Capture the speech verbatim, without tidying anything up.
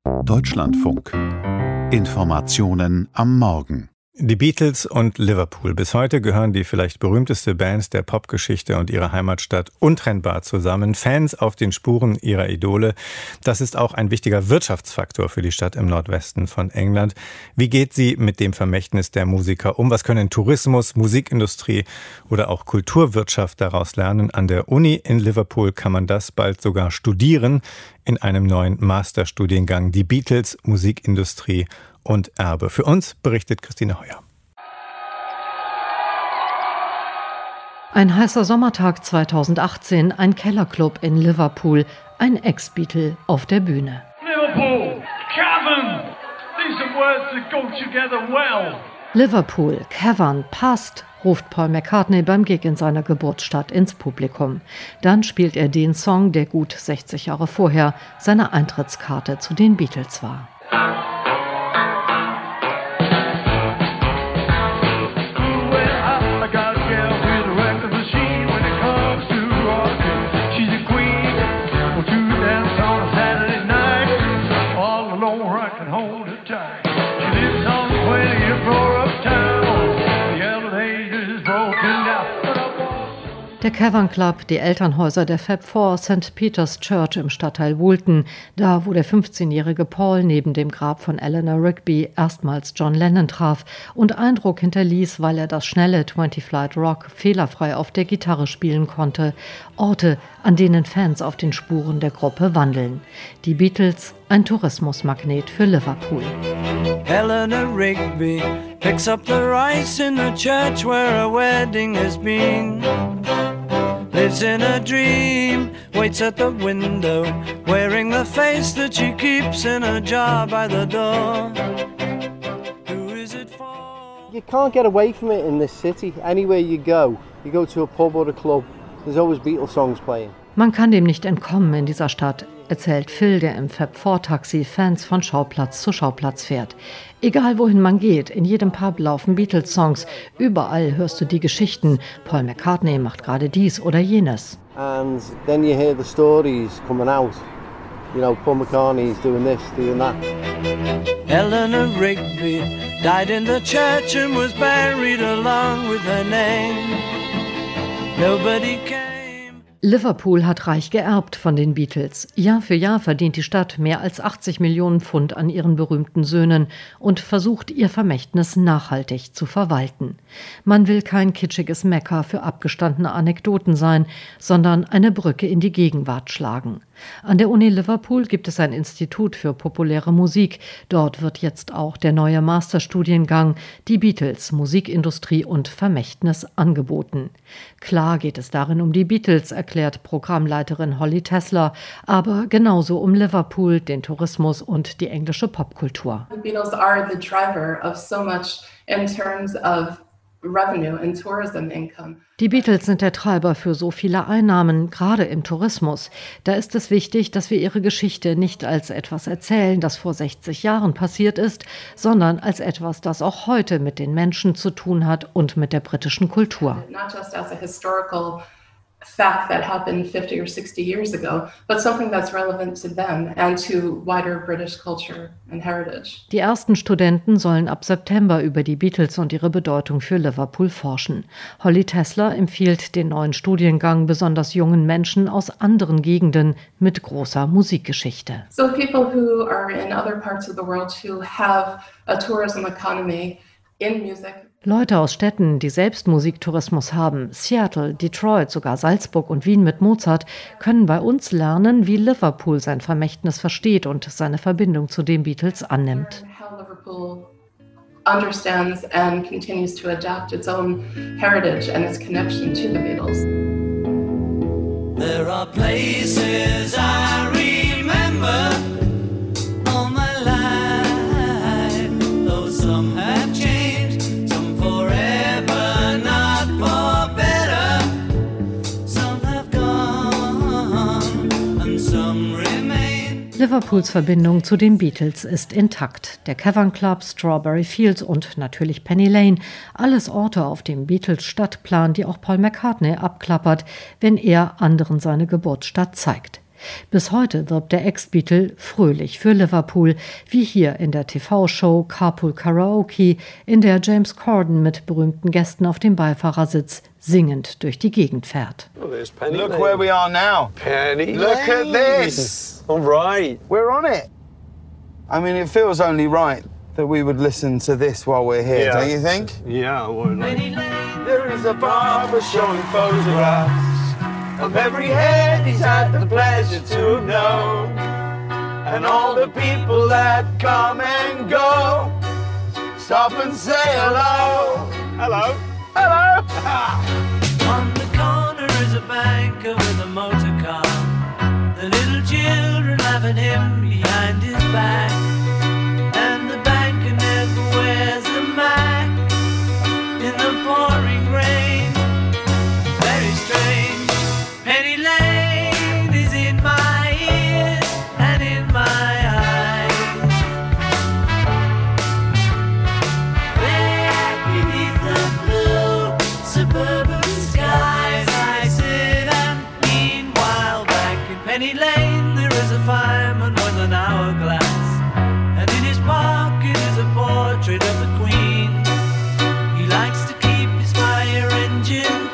Deutschlandfunk. Informationen am Morgen. Die Beatles und Liverpool. Bis heute gehören die vielleicht berühmteste Band der Popgeschichte und ihrer Heimatstadt untrennbar zusammen. Fans auf den Spuren ihrer Idole. Das ist auch ein wichtiger Wirtschaftsfaktor für die Stadt im Nordwesten von England. Wie geht sie mit dem Vermächtnis der Musiker um? Was können Tourismus, Musikindustrie oder auch Kulturwirtschaft daraus lernen? An der Uni in Liverpool kann man das bald sogar studieren in einem neuen Masterstudiengang. Die Beatles, Musikindustrie und Erbe. Für uns berichtet Christine Heuer. Ein heißer Sommertag zweitausendachtzehn, ein Kellerclub in Liverpool, ein Ex-Beatle auf der Bühne. Liverpool, Cavern, these are words that go together well. Liverpool, Cavern, passt, ruft Paul McCartney beim Gig in seiner Geburtsstadt ins Publikum. Dann spielt er den Song, der gut sechzig Jahre vorher seine Eintrittskarte zu den Beatles war. Der Cavern Club, die Elternhäuser der Fab Four, Saint Peter's Church im Stadtteil Woolton, da wo der fünfzehnjährige Paul neben dem Grab von Eleanor Rigby erstmals John Lennon traf und Eindruck hinterließ, weil er das schnelle twenty Flight Rock fehlerfrei auf der Gitarre spielen konnte. Orte, an denen Fans auf den Spuren der Gruppe wandeln. Die Beatles, ein Tourismusmagnet für Liverpool. Eleanor Rigby picks up the rice in the church where a wedding has been. Lives in a dream, waits at the window, wearing the face that she keeps in a jar by the door. Who is it for? You can't get away from it in this city. Anywhere you go, you go to a pub or a club, there's always Beatles songs playing. Man kann dem nicht entkommen in dieser Stadt, erzählt Phil, der im Fab Four Taxi Fans von Schauplatz zu Schauplatz fährt. Egal wohin man geht, in jedem Pub laufen Beatles-Songs. Überall hörst du die Geschichten. Paul McCartney macht gerade dies oder jenes. And then you hear the stories coming out. You know, Paul McCartney's doing this, doing that. Eleanor Rigby died in the church and was buried along with her name. Nobody came. Liverpool hat reich geerbt von den Beatles. Jahr für Jahr verdient die Stadt mehr als achtzig Millionen Pfund an ihren berühmten Söhnen und versucht, ihr Vermächtnis nachhaltig zu verwalten. Man will kein kitschiges Mekka für abgestandene Anekdoten sein, sondern eine Brücke in die Gegenwart schlagen. An der Uni Liverpool gibt es ein Institut für populäre Musik. Dort wird jetzt auch der neue Masterstudiengang, die Beatles, Musikindustrie und Vermächtnis, angeboten. Klar geht es darin um die Beatles, erklärt Programmleiterin Holly Tessler, aber genauso um Liverpool, den Tourismus und die englische Popkultur. The Beatles are the driver of so much in terms of revenue and tourism income. Die Beatles sind der Treiber für so viele Einnahmen, gerade im Tourismus. Da ist es wichtig, dass wir ihre Geschichte nicht als etwas erzählen, das vor sechzig Jahren passiert ist, sondern als etwas, das auch heute mit den Menschen zu tun hat und mit der britischen Kultur. Not just as a historical fact that happened fifty or sixty years ago, but something that's relevant to them and to wider British culture and heritage. Die ersten Studenten sollen ab September über die Beatles und ihre Bedeutung für Liverpool forschen. Holly Tessler empfiehlt den neuen Studiengang besonders jungen Menschen aus anderen Gegenden mit großer Musikgeschichte. So people who are in other parts of the world who have a tourism economy in music. Leute aus Städten, die selbst Musiktourismus haben, Seattle, Detroit, sogar Salzburg und Wien mit Mozart, können bei uns lernen, wie Liverpool sein Vermächtnis versteht und seine Verbindung zu den Beatles annimmt. How Liverpool understands and continues to adapt its own heritage and its connection to the Beatles. There are places I remember all my life, though some have changed. Liverpools Verbindung zu den Beatles ist intakt. Der Cavern Club, Strawberry Fields und natürlich Penny Lane, alles Orte auf dem Beatles-Stadtplan, die auch Paul McCartney abklappert, wenn er anderen seine Geburtsstadt zeigt. Bis heute wirbt der Ex-Beatle fröhlich für Liverpool, wie hier in der T V-Show Carpool Karaoke, in der James Corden mit berühmten Gästen auf dem Beifahrersitz singend durch die Gegend fährt. Oh, look Lane. Where we are now. Penny Look Lane. At this. All right. We're on it. I mean, it feels only right that we would listen to this while we're here, yeah. Don't you think? Yeah, I would. Penny Lane, there is a barber showing photographs of every head he's had the pleasure to have known, and all the people that come and go. Stop and say hello. Hello. Hello. On the corner is a banker with a motor car. The little children laughing him behind his back. And the banker never wears a Mac in the pouring rain. Very strange. Penny Lane is in my ears and in my eyes. There beneath the blue suburban skies I sit, and meanwhile back in Penny Lane there is a fireman with an hourglass, and in his pocket is a portrait of the Queen. He likes to keep his fire engine